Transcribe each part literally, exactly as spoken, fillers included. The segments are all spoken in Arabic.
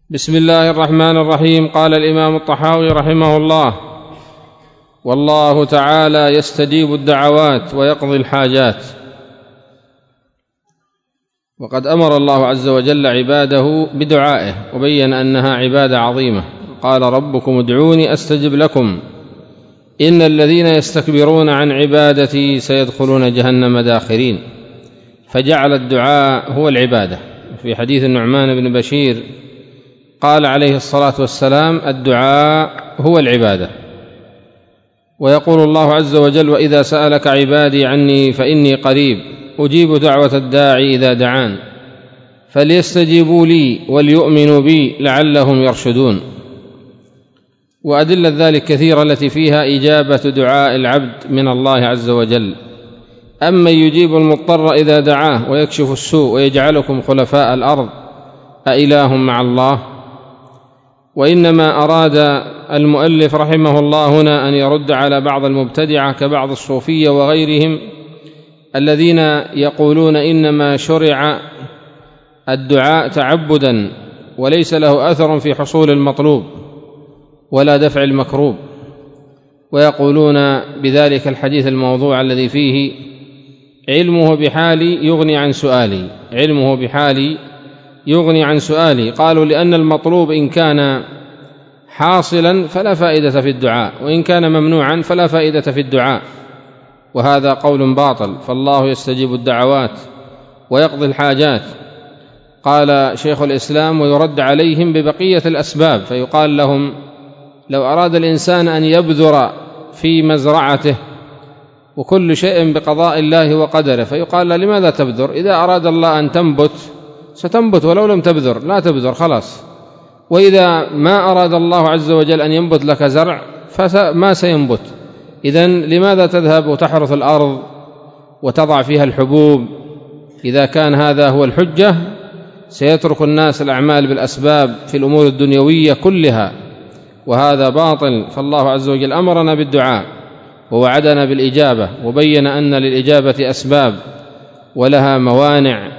بسم الله الرحمن الرحيم. قال الإمام الطحاوي رحمه الله: والله تعالى يستجيب الدعوات ويقضي الحاجات. وقد أمر الله عز وجل عباده بدعائه وبين أنها عبادة عظيمة. قال: ربكم ادعوني أستجب لكم إن الذين يستكبرون عن عبادتي سيدخلون جهنم داخرين. فجعل الدعاء هو العبادة. في حديث النعمان بن بشير قال عليه الصلاة والسلام: الدعاء هو العبادة. ويقول الله عز وجل: وإذا سألك عبادي عني فإني قريب أجيب دعوة الداعي إذا دعان فليستجيبوا لي وليؤمنوا بي لعلهم يرشدون. وأدلة ذلك كثيرة التي فيها إجابة دعاء العبد من الله عز وجل. أمن يجيب المضطر إذا دعاه ويكشف السوء ويجعلكم خلفاء الأرض أإله مع الله. وإنما أراد المؤلف رحمه الله هنا أن يرد على بعض المبتدعة كبعض الصوفية وغيرهم الذين يقولون إنما شرع الدعاء تعبدا وليس له أثر في حصول المطلوب ولا دفع المكروب، ويقولون بذلك الحديث الموضوع الذي فيه علمه بحالي يغني عن سؤالي علمه بحالي يغني عن سؤالي. قالوا: لأن المطلوب إن كان حاصلا فلا فائدة في الدعاء، وإن كان ممنوعا فلا فائدة في الدعاء، وهذا قول باطل. فالله يستجيب الدعوات ويقضي الحاجات. قال شيخ الإسلام: ويرد عليهم ببقية الأسباب، فيقال لهم: لو أراد الإنسان أن يبذر في مزرعته وكل شيء بقضاء الله وقدره، فيقال له: لماذا تبذر؟ إذا أراد الله أن تنبت ستنبت ولو لم تبذر، لا تبذر خلاص. وإذا ما أراد الله عز وجل أن ينبت لك زرع فما سينبت. إذن لماذا تذهب وتحرث الأرض وتضع فيها الحبوب؟ إذا كان هذا هو الحجة سيترك الناس الأعمال بالأسباب في الأمور الدنيوية كلها، وهذا باطل. فالله عز وجل أمرنا بالدعاء ووعدنا بالإجابة، وبين أن للإجابة أسباب ولها موانع،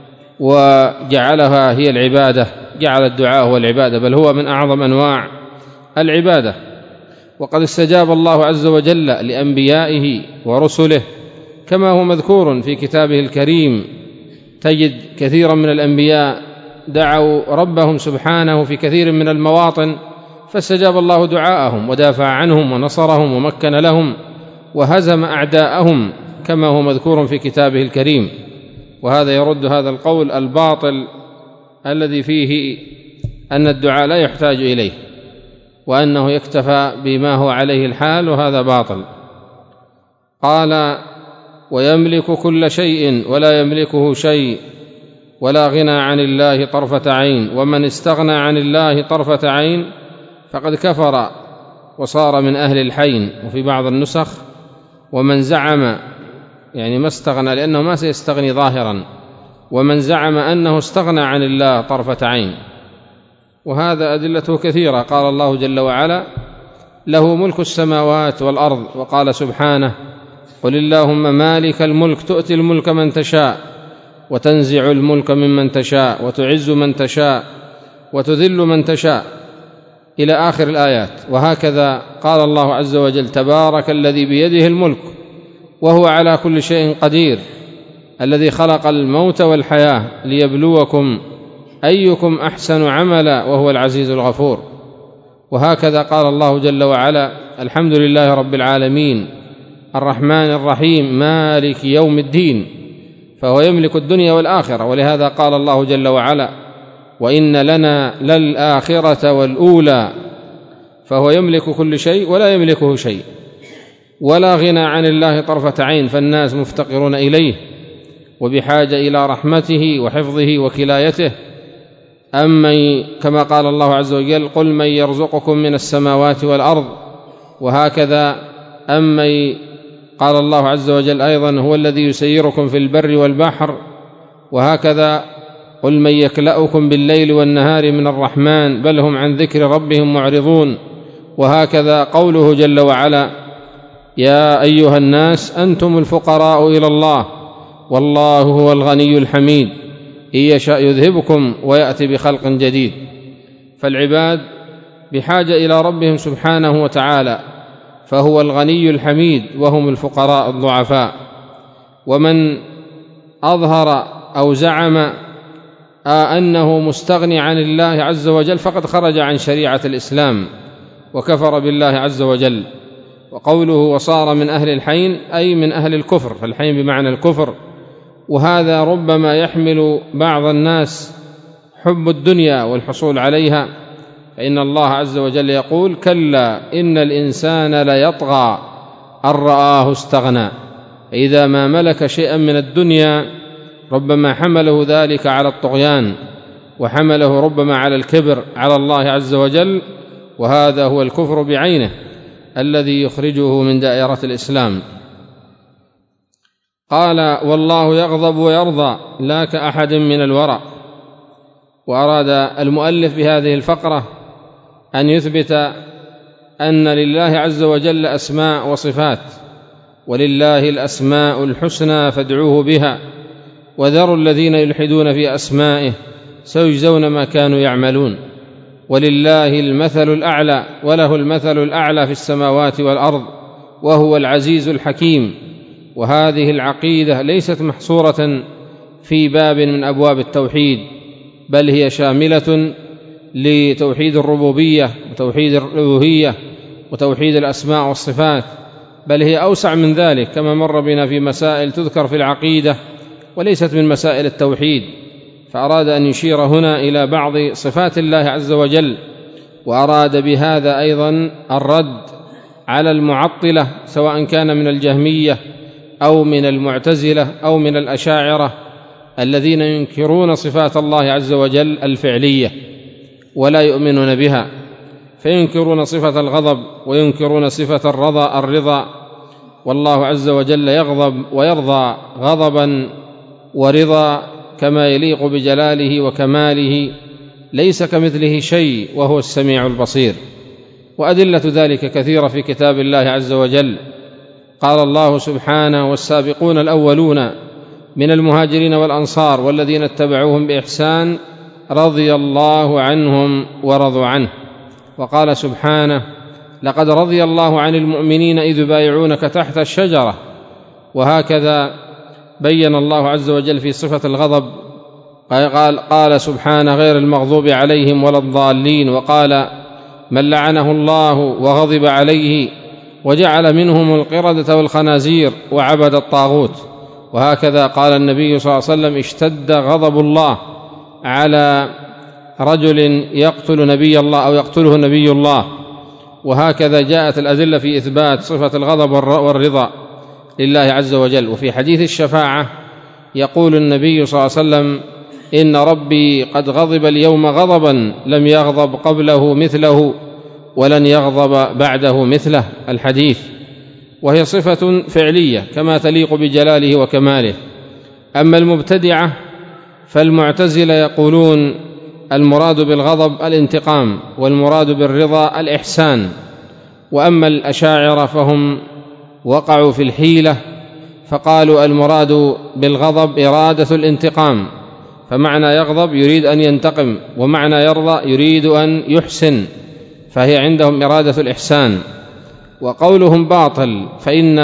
وجعلها هي العبادة. جعل الدعاء هو العبادة، بل هو من أعظم أنواع العبادة. وقد استجاب الله عز وجل لأنبيائه ورسله كما هو مذكور في كتابه الكريم. تجد كثيرا من الأنبياء دعوا ربهم سبحانه في كثير من المواطن فاستجاب الله دعاءهم ودافع عنهم ونصرهم ومكن لهم وهزم أعداءهم كما هو مذكور في كتابه الكريم. وهذا يرد هذا القول الباطل الذي فيه أن الدعاء لا يحتاج إليه وأنه يكتفى بما هو عليه الحال، وهذا باطل. قال: ويملك كل شيء ولا يملكه شيء ولا غنى عن الله طرفة عين، ومن استغنى عن الله طرفة عين فقد كفر وصار من أهل الحين. وفي بعض النسخ: ومن زعم، يعني ما استغنى لأنه ما سيستغني ظاهرا، ومن زعم أنه استغنى عن الله طرفة عين. وهذا أدلته كثيرة. قال الله جل وعلا: له ملك السماوات والأرض. وقال سبحانه: قل اللهم مالك الملك تؤتي الملك من تشاء وتنزع الملك ممن تشاء وتعز من تشاء وتذل من تشاء، إلى آخر الآيات. وهكذا قال الله عز وجل: تبارك الذي بيده الملك وهو على كل شيء قدير الذي خلق الموت والحياة ليبلوكم أيكم أحسن عملا وهو العزيز الغفور. وهكذا قال الله جل وعلا: الحمد لله رب العالمين الرحمن الرحيم مالك يوم الدين، فهو يملك الدنيا والآخرة. ولهذا قال الله جل وعلا: وإن لنا للآخرة والأولى، فهو يملك كل شيء ولا يملكه شيء، ولا غنى عن الله طرفة عين، فالناس مفتقرون إليه وبحاجة إلى رحمته وحفظه وكلايته. أما كما قال الله عز وجل: قل من يرزقكم من السماوات والأرض. وهكذا أما قال الله عز وجل أيضا: هو الذي يسيركم في البر والبحر. وهكذا: قل من يكلأكم بالليل والنهار من الرحمن بل هم عن ذكر ربهم معرضون. وهكذا قوله جل وعلا: يا أيها الناس أنتم الفقراء إلى الله والله هو الغني الحميد إن يشاء يذهبكم ويأتي بخلق جديد. فالعباد بحاجة إلى ربهم سبحانه وتعالى، فهو الغني الحميد وهم الفقراء الضعفاء. ومن أظهر أو زعم أنه مستغني عن الله عز وجل فقد خرج عن شريعة الإسلام وكفر بالله عز وجل. وقوله وصار من أهل الحين أي من أهل الكفر، فالحين بمعنى الكفر، وهذا ربما يحمل بعض الناس حب الدنيا والحصول عليها، فإن الله عز وجل يقول كلا إن الإنسان ليطغى أن رآه استغنى. إذا ما ملك شيئا من الدنيا ربما حمله ذلك على الطغيان، وحمله ربما على الكبر على الله عز وجل، وهذا هو الكفر بعينه الذي يخرجه من دائرة الإسلام. قال والله يغضب ويرضى لا كأحد من الورى. وأراد المؤلف بهذه الفقرة أن يثبت أن لله عز وجل أسماء وصفات، ولله الأسماء الحسنى فادعوه بها، وذروا الذين يلحدون في أسمائه سيجزون ما كانوا يعملون. ولله المثل الأعلى، وله المثل الأعلى في السماوات والأرض، وهو العزيز الحكيم. وهذه العقيدة ليست محصورة في باب من أبواب التوحيد، بل هي شاملة لتوحيد الربوبية وتوحيد الألوهية وتوحيد الأسماء والصفات، بل هي أوسع من ذلك كما مر بنا في مسائل تذكر في العقيدة وليست من مسائل التوحيد. فأراد أن يشير هنا إلى بعض صفات الله عز وجل، وأراد بهذا أيضا الرد على المعطلة سواء كان من الجهمية أو من المعتزلة أو من الأشاعرة الذين ينكرون صفات الله عز وجل الفعلية ولا يؤمنون بها، فينكرون صفة الغضب وينكرون صفة الرضا الرضا والله عز وجل يغضب ويرضى غضبا ورضا كما يليق بجلاله وكماله، ليس كمثله شيء وهو السميع البصير. وأدلة ذلك كثيرة في كتاب الله عز وجل. قال الله سبحانه والسابقون الأولون من المهاجرين والأنصار والذين اتبعوهم بإحسان رضي الله عنهم ورضوا عنه. وقال سبحانه لقد رضي الله عن المؤمنين إذ يبايعونك تحت الشجرة. وهكذا بين الله عز وجل في صفة الغضب قال, قال سبحانه غير المغضوب عليهم ولا الضالين. وقال من لعنه الله وغضب عليه وجعل منهم القردة والخنازير وعبد الطاغوت. وهكذا قال النبي صلى الله عليه وسلم اشتد غضب الله على رجل يقتل نبي الله أو يقتله نبي الله. وهكذا جاءت الأدلة في إثبات صفة الغضب والرضا لله عز وجل. وفي حديث الشفاعة يقول النبي صلى الله عليه وسلم إن ربي قد غضب اليوم غضبا لم يغضب قبله مثله ولن يغضب بعده مثله، الحديث. وهي صفة فعلية كما تليق بجلاله وكماله. أما المبتدعة فالمعتزلة يقولون المراد بالغضب الانتقام، والمراد بالرضا الإحسان. وأما الأشاعرة فهم وقعوا في الحيلة فقالوا المراد بالغضب إرادة الانتقام، فمعنى يغضب يريد أن ينتقم، ومعنى يرضى يريد أن يحسن، فهي عندهم إرادة الإحسان. وقولهم باطل، فإن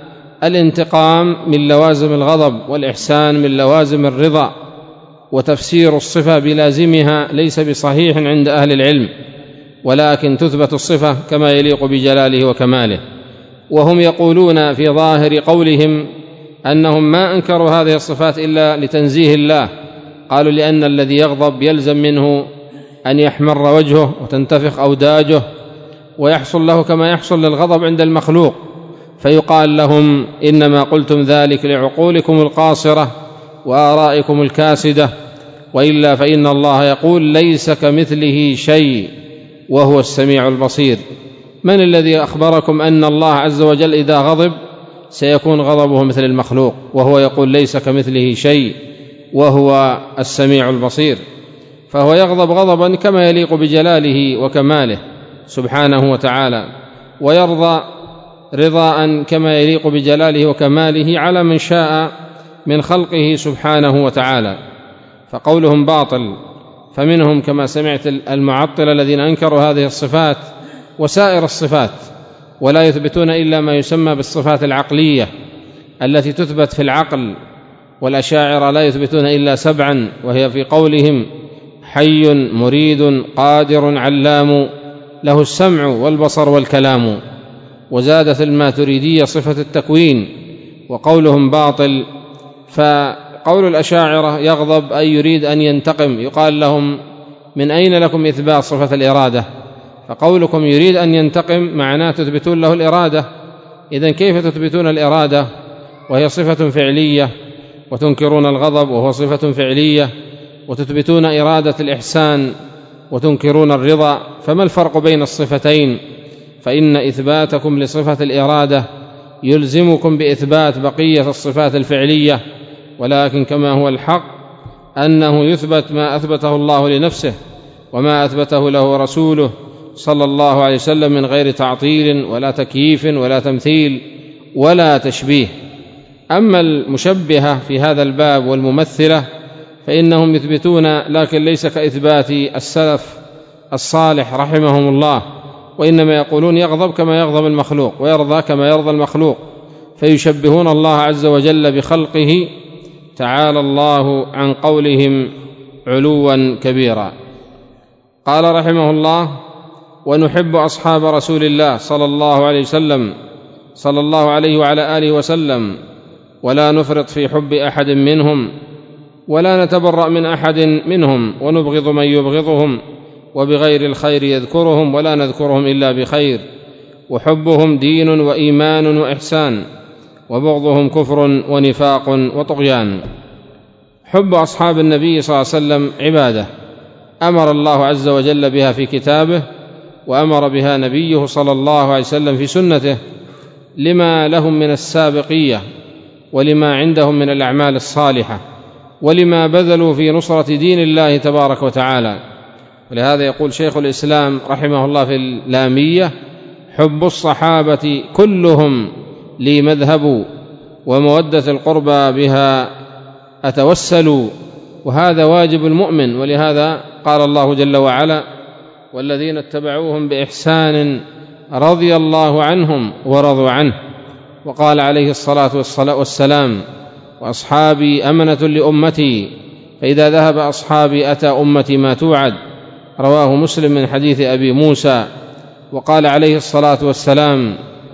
الانتقام من لوازم الغضب والإحسان من لوازم الرضا، وتفسير الصفة بلازمها ليس بصحيح عند أهل العلم، ولكن تثبت الصفة كما يليق بجلاله وكماله. وهم يقولون في ظاهر قولهم أنهم ما أنكروا هذه الصفات إلا لتنزيه الله. قالوا لأن الذي يغضب يلزم منه أن يحمر وجهه وتنتفخ أوداجه ويحصل له كما يحصل للغضب عند المخلوق، فيقال لهم إنما قلتم ذلك لعقولكم القاصرة وآرائكم الكاسدة، وإلا فإن الله يقول ليس كمثله شيء وهو السميع البصير. من الذي أخبركم أن الله عز وجل إذا غضب سيكون غضبه مثل المخلوق، وهو يقول ليس كمثله شيء وهو السميع البصير؟ فهو يغضب غضبا كما يليق بجلاله وكماله سبحانه وتعالى، ويرضى رضاء كما يليق بجلاله وكماله على من شاء من خلقه سبحانه وتعالى. فقولهم باطل، فمنهم كما سمعت المعطلة الذين أنكروا هذه الصفات وسائر الصفات ولا يثبتون إلا ما يسمى بالصفات العقلية التي تثبت في العقل، والأشاعرة لا يثبتون إلا سبعا، وهي في قولهم حي مريد قادر علام له السمع والبصر والكلام. وزادت الماتريدية صفة التكوين وقولهم باطل. فقول الأشاعرة يغضب أي يريد أن ينتقم، يقال لهم من أين لكم إثبات صفة الإرادة؟ فقولكم يريد أن ينتقم معناه تثبتون له الإرادة، إذن كيف تثبتون الإرادة وهي صفة فعلية، وتنكرون الغضب وهو صفة فعلية، وتثبتون إرادة الإحسان وتنكرون الرضا؟ فما الفرق بين الصفتين؟ فإن إثباتكم لصفة الإرادة يلزمكم بإثبات بقية الصفات الفعلية، ولكن كما هو الحق أنه يثبت ما أثبته الله لنفسه وما أثبته له رسوله صلى الله عليه وسلم من غير تعطيل ولا تكييف ولا تمثيل ولا تشبيه. أما المشبهة في هذا الباب والممثلة فإنهم يثبتون، لكن ليس كإثبات السلف الصالح رحمهم الله، وإنما يقولون يغضب كما يغضب المخلوق ويرضى كما يرضى المخلوق، فيشبهون الله عز وجل بخلقه تعالى الله عن قولهم علوا كبيرا. قال رحمه الله: ونحب أصحاب رسول الله صلى الله عليه وسلم صلى الله عليه وعلى آله وسلم، ولا نفرط في حب أحد منهم، ولا نتبرأ من أحد منهم، ونبغض من يبغضهم، وبغير الخير يذكرهم ولا نذكرهم إلا بخير، وحبهم دين وإيمان وإحسان، وبغضهم كفر ونفاق وطغيان. حب أصحاب النبي صلى الله عليه وسلم عبادة أمر الله عز وجل بها في كتابه، وأمر بها نبيه صلى الله عليه وسلم في سنته، لما لهم من السابقية ولما عندهم من الأعمال الصالحة ولما بذلوا في نصرة دين الله تبارك وتعالى. ولهذا يقول شيخ الإسلام رحمه الله في اللامية: حب الصحابة كلهم لي مذهب، ومودة القربى بها أتوسل. وهذا واجب المؤمن، ولهذا قال الله جل وعلا: والذين اتبعوهم بإحسان رضي الله عنهم ورضوا عنه. وقال عليه الصلاة والسلام: وأصحابي أمنة لأمتي، فإذا ذهب أصحابي أتى أمتي ما توعد. رواه مسلم من حديث أبي موسى. وقال عليه الصلاة والسلام: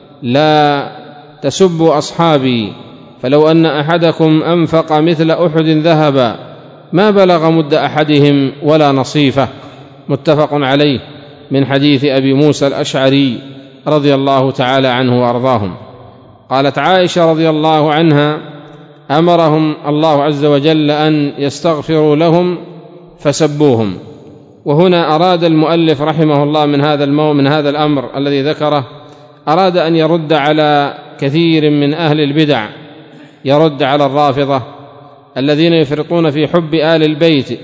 لا تسبوا أصحابي، فلو أن أحدكم أنفق مثل أحد ذهبا ما بلغ مد أحدهم ولا نصيفه. متفق عليه من حديث أبي موسى الأشعري رضي الله تعالى عنه وأرضاهم. قالت عائشة رضي الله عنها: أمرهم الله عز وجل أن يستغفروا لهم فسبوهم. وهنا أراد المؤلف رحمه الله من هذا المو من هذا الأمر الذي ذكره، أراد أن يرد على كثير من أهل البدع، يرد على الرافضة الذين يفرطون في حب آل البيت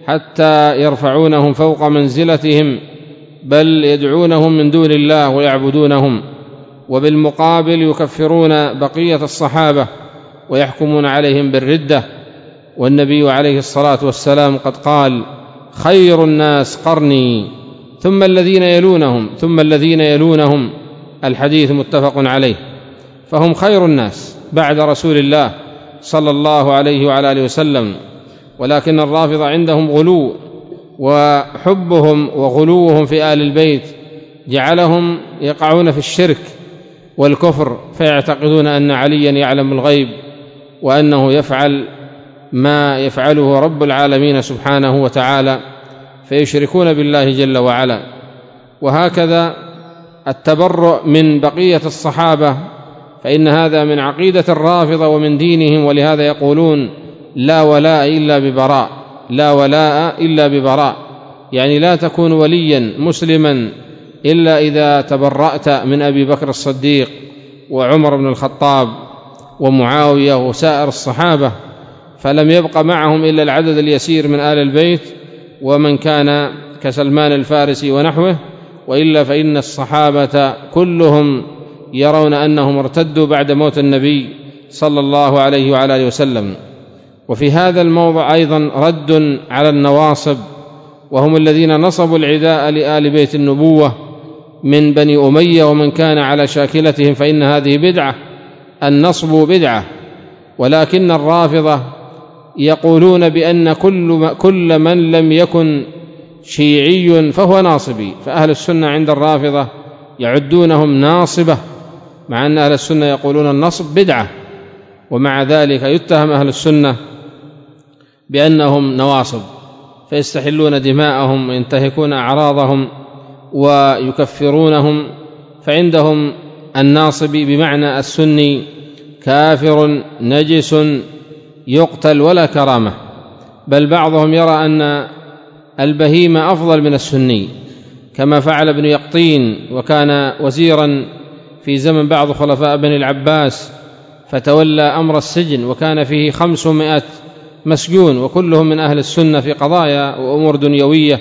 حتى يرفعونهم فوق منزلتهم، بل يدعونهم من دون الله ويعبدونهم، وبالمقابل يكفرون بقية الصحابة ويحكمون عليهم بالردة. والنبي عليه الصلاة والسلام قد قال: خير الناس قرني ثم الذين يلونهم ثم الذين يلونهم. الحديث متفق عليه، فهم خير الناس بعد رسول الله صلى الله عليه وعلى آله وسلم. ولكن الرافضة عندهم غلو، وحبهم وغلوهم في آل البيت جعلهم يقعون في الشرك والكفر، فيعتقدون أن عليا يعلم الغيب وأنه يفعل ما يفعله رب العالمين سبحانه وتعالى، فيشركون بالله جل وعلا. وهكذا التبرؤ من بقية الصحابة، فإن هذا من عقيدة الرافضة ومن دينهم. ولهذا يقولون: لا ولاء إلا ببراء، لا ولاء إلا ببراء، يعني لا تكون وليا مسلما إلا إذا تبرأت من أبي بكر الصديق وعمر بن الخطاب ومعاوية وسائر الصحابة، فلم يبق معهم إلا العدد اليسير من آل البيت ومن كان كسلمان الفارسي ونحوه، وإلا فإن الصحابة كلهم يرون أنهم ارتدوا بعد موت النبي صلى الله عليه وعلى آله وسلم. وفي هذا الموضع أيضا رد على النواصب وهم الذين نصبوا العداء لآل بيت النبوة من بني أمية ومن كان على شاكلتهم، فإن هذه بدعة، النصب بدعة. ولكن الرافضة يقولون بأن كل كل من لم يكن شيعي فهو ناصبي، فأهل السنة عند الرافضة يعدونهم ناصبة، مع أن أهل السنة يقولون النصب بدعة، ومع ذلك يتهم أهل السنة بأنهم نواصب، فيستحلون دماءهم وينتهكون أعراضهم ويكفرونهم. فعندهم الناصبي بمعنى السني كافر نجس يقتل ولا كرامة، بل بعضهم يرى أن البهيمة أفضل من السني، كما فعل ابن يقطين، وكان وزيرا في زمن بعض خلفاء بني العباس، فتولى أمر السجن، وكان فيه خمسمائة مسجون وكلهم من أهل السنة في قضايا وأمور دنيوية،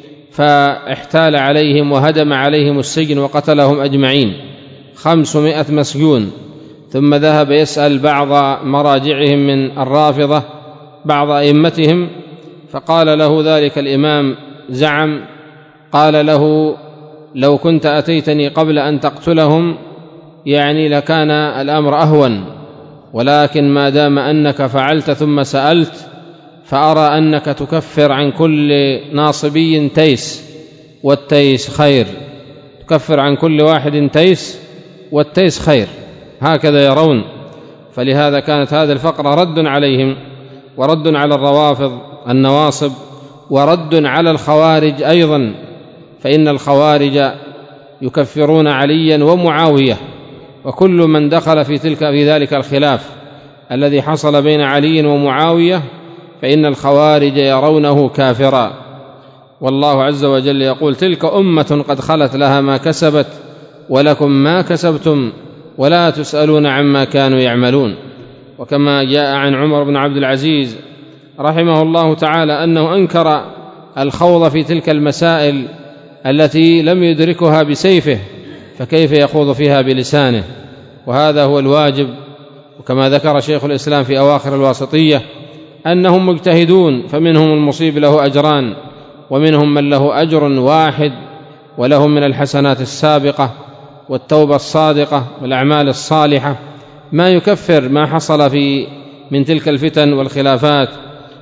فاحتال عليهم وهدم عليهم السجن وقتلهم أجمعين، خمسمائة مسجون. ثم ذهب يسأل بعض مراجعهم من الرافضة بعض أئمتهم، فقال له ذلك الإمام زعم، قال له: لو كنت أتيتني قبل أن تقتلهم يعني لكان الأمر أهون، ولكن ما دام أنك فعلت ثم سألت، فأرى أنك تكفر عن كل ناصبي تيس، والتيس خير، تكفر عن كل واحد تيس والتيس خير، هكذا يرون. فلهذا كانت هذه الفقرة رد عليهم ورد على الروافض النواصب ورد على الخوارج أيضا، فإن الخوارج يكفرون عليا ومعاوية وكل من دخل في تلك في ذلك الخلاف الذي حصل بين علي ومعاوية، فإن الخوارج يرونه كافرا. والله عز وجل يقول: تلك أمة قد خلت لها ما كسبت ولكم ما كسبتم ولا تسألون عما كانوا يعملون. وكما جاء عن عمر بن عبد العزيز رحمه الله تعالى أنه أنكر الخوض في تلك المسائل التي لم يدركها بسيفه، فكيف يخوض فيها بلسانه؟ وهذا هو الواجب. وكما ذكر شيخ الإسلام في أواخر الواسطية أنهم مجتهدون، فمنهم المصيب له أجران، ومنهم من له أجر واحد، ولهم من الحسنات السابقة والتوبة الصادقة والأعمال الصالحة ما يكفر ما حصل في من تلك الفتن والخلافات.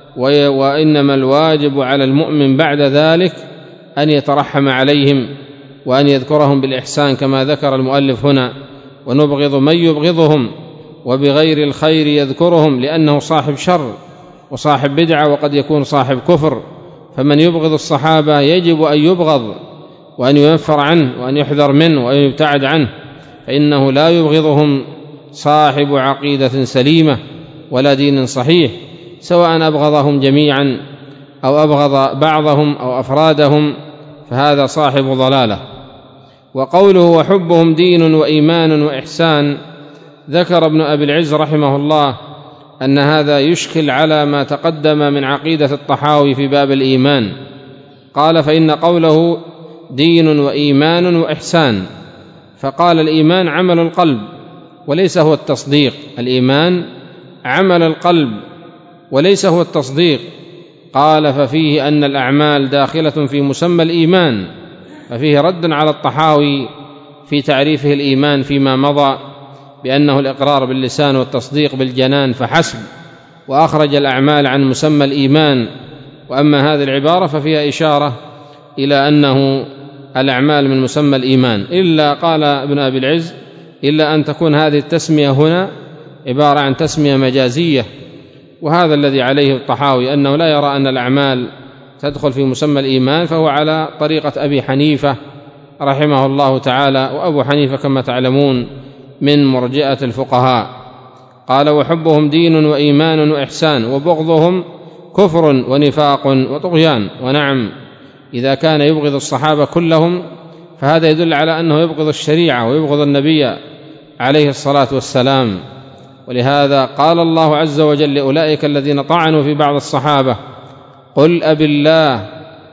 وإنما الواجب على المؤمن بعد ذلك أن يترحم عليهم وأن يذكرهم بالإحسان كما ذكر المؤلف هنا: ونبغض من يبغضهم وبغير الخير يذكرهم، لأنه صاحب شر وصاحب بدعة وقد يكون صاحب كفر. فمن يبغض الصحابة يجب أن يبغض وأن ينفر عنه وأن يحذر منه وأن يبتعد عنه، فإنه لا يبغضهم صاحب عقيدة سليمة ولا دين صحيح، سواء أبغضهم جميعا أو أبغض بعضهم أو أفرادهم، فهذا صاحب ضلالة. وقوله: وحبهم دين وإيمان وإحسان، ذكر ابن أبي العز رحمه الله أن هذا يشكل على ما تقدم من عقيدة الطحاوي في باب الإيمان. قال: فإن قوله دين وإيمان وإحسان، فقال: الإيمان عمل القلب وليس هو التصديق، الإيمان عمل القلب وليس هو التصديق. قال: ففيه أن الأعمال داخلة في مسمى الإيمان، ففيه رد على الطحاوي في تعريفه الإيمان فيما مضى بأنه الإقرار باللسان والتصديق بالجنان فحسب، وأخرج الأعمال عن مسمى الإيمان. وأما هذه العبارة ففيها إشارة إلى أنه الأعمال من مسمى الإيمان، إلا قال ابن أبي العز: إلا أن تكون هذه التسمية هنا عبارة عن تسمية مجازية، وهذا الذي عليه الطحاوي، أنه لا يرى أن الأعمال تدخل في مسمى الإيمان، فهو على طريقة أبي حنيفة رحمه الله تعالى. وأبو حنيفة كما تعلمون من مرجئة الفقهاء. قال: وحبهم دين وإيمان وإحسان، وبغضهم كفر ونفاق وطغيان. ونعم، إذا كان يبغض الصحابة كلهم فهذا يدل على أنه يبغض الشريعة ويبغض النبي عليه الصلاة والسلام. ولهذا قال الله عز وجل لأولئك الذين طعنوا في بعض الصحابة: قل أب الله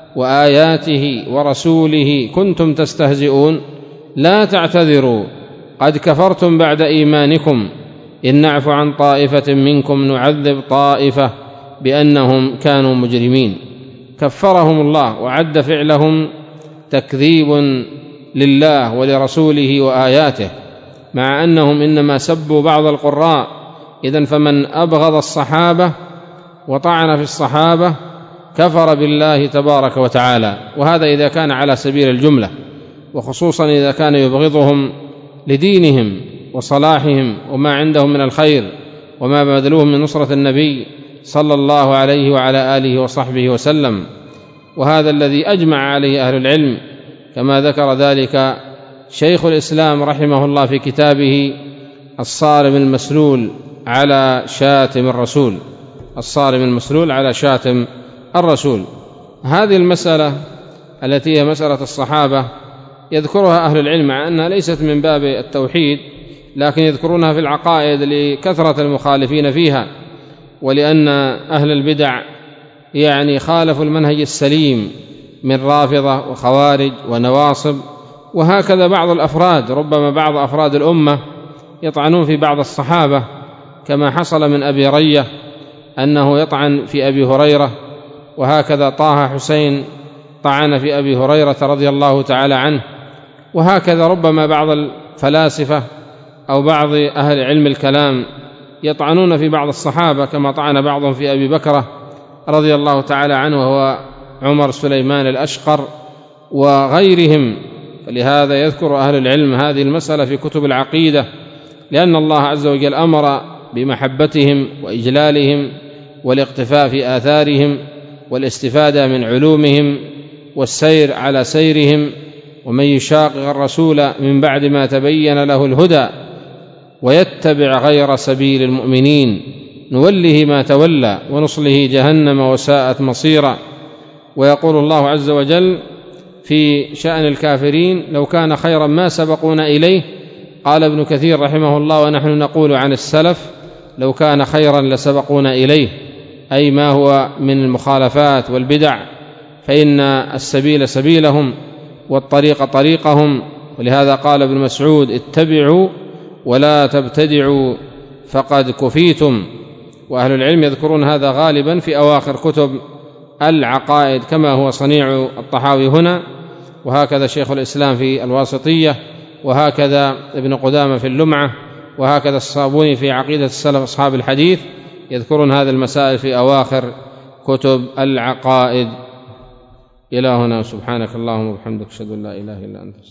وآياته ورسوله كنتم تستهزئون لا تعتذروا قد كفرتم بعد إيمانكم إن نعف عن طائفة منكم نعذب طائفة بأنهم كانوا مجرمين. كفرهم الله وعد فعلهم تكذيب لله ولرسوله وآياته، مع أنهم إنما سبوا بعض القراء. إذن فمن أبغض الصحابة وطعن في الصحابة كفر بالله تبارك وتعالى، وهذا إذا كان على سبيل الجملة، وخصوصا إذا كان يبغضهم لدينهم وصلاحهم وما عندهم من الخير وما بذلوه من نصرة النبي صلى الله عليه وعلى آله وصحبه وسلم. وهذا الذي أجمع عليه أهل العلم، كما ذكر ذلك شيخ الإسلام رحمه الله في كتابه الصارم المسلول على شاتم الرسول، الصارم المسلول على شاتم الرسول. هذه المسألة التي هي مسألة الصحابة يذكرها أهل العلم، مع أنها ليست من باب التوحيد، لكن يذكرونها في العقائد لكثرة المخالفين فيها، ولأن أهل البدع يعني خالفوا المنهج السليم من رافضة وخوارج ونواصب، وهكذا بعض الأفراد، ربما بعض أفراد الأمة يطعنون في بعض الصحابة، كما حصل من أبي رية أنه يطعن في أبي هريرة، وهكذا طه حسين طعن في أبي هريرة رضي الله تعالى عنه، وهكذا ربما بعض الفلاسفة أو بعض أهل علم الكلام يطعنون في بعض الصحابة، كما طعن بعضهم في أبي بكرة رضي الله تعالى عنه وهو عمر سليمان الأشقر وغيرهم. فلهذا يذكر أهل العلم هذه المسألة في كتب العقيدة، لأن الله عز وجل أمر بمحبتهم وإجلالهم والاقتفاء في آثارهم والاستفادة من علومهم والسير على سيرهم. ومن يشاقق الرسول من بعد ما تبين له الهدى ويتبع غير سبيل المؤمنين نوله ما تولى ونصله جهنم وساءت مصيرا. ويقول الله عز وجل في شأن الكافرين: لو كان خيرا ما سبقونا إليه. قال ابن كثير رحمه الله: ونحن نقول عن السلف: لو كان خيرا لسبقونا إليه، أي ما هو من المخالفات والبدع، فإن السبيل سبيلهم والطريق طريقهم. ولهذا قال ابن مسعود: اتبعوا ولا تبتدعوا فقد كفيتم. وأهل العلم يذكرون هذا غالبا في أواخر كتب العقائد، كما هو صنيع الطحاوي هنا، وهكذا شيخ الإسلام في الواسطية، وهكذا ابن قدامة في اللمعة، وهكذا الصابوني في عقيدة السلف أصحاب الحديث، يذكرون هذه المسائل في أواخر كتب العقائد. إلى هنا، سبحانك اللهم وبحمدك، أشهد أن لا إله إلا أنت.